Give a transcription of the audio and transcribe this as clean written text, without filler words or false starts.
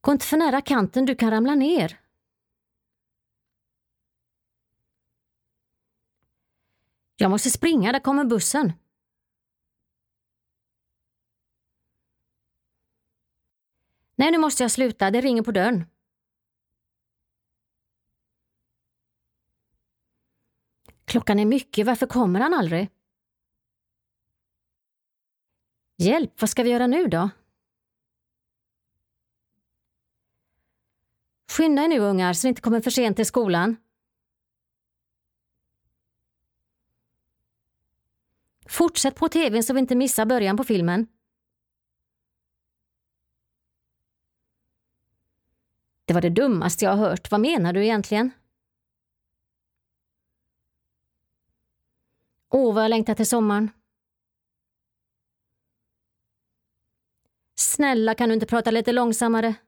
Gå inte för nära kanten, du kan ramla ner. Jag måste springa, där kommer bussen. Nej, nu måste jag sluta, det ringer på dörren. Klockan är mycket, varför kommer han aldrig? Hjälp, vad ska vi göra nu då? Skynda er nu ungar så ni inte kommer för sent till skolan. Fortsätt på tvn så vi inte missar början på filmen. Det var det dummaste jag har hört. Vad menar du egentligen? Vad jag längtar till sommaren. Snälla, kan du inte prata lite långsammare?